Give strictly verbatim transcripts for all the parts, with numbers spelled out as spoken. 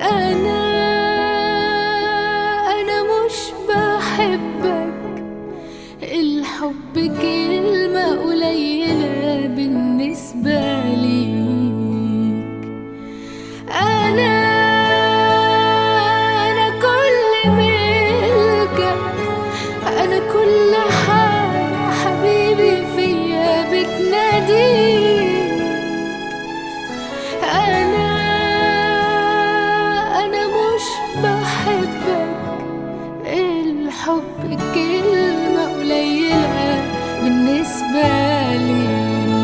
أنا أنا مش بحبك، الحب كلمة قليلة بالنسبة ليك. أنا أنا كل ملكك، أنا كل حاجة حبيبي فيا بتناديك. أنا أنا مش بحبك، الحب كلمة قليلة بالنسبة لي.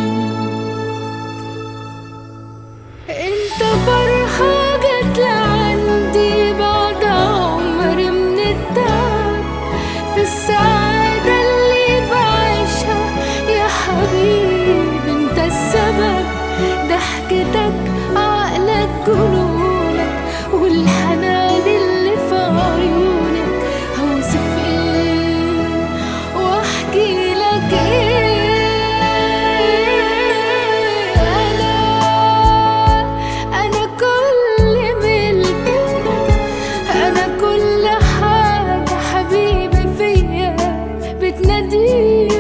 انت فرحة جت لعندي بعد عمر من التعب، في السعادة اللي بعيشها يا حبيبي انت السبب. ضحكتك عقلك جنونك والحنان اللي في عيونك، هوصف ايه واحكي لك ايه. انا انا كل ملكك، انا كل حاجة حبيبي فيا بتناديك.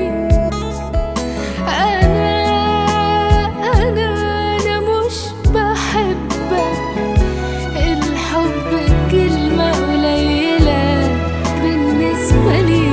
انا انا انا مش بحبك، الحب كلمة قليلة بالنسبة لي.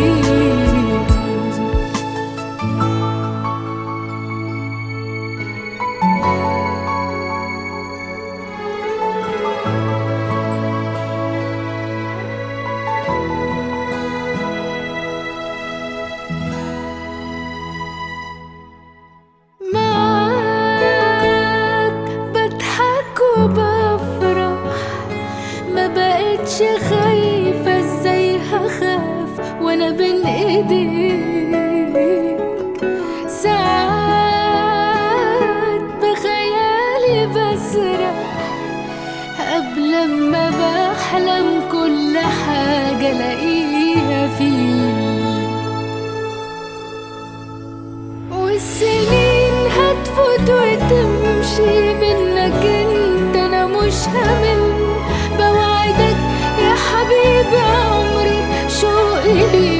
معاك بضحك وبفرح، ما بقتش خايفة ازاي هخاف وانا بين ايديك. ساعات بخيالي بسرح قبل ما بحلم كل حاجة الاقيها فيك. والسنين هتفوت وتمشي منك انت، انا مش همل بوعدك يا حبيبي عمري شوقي ليك.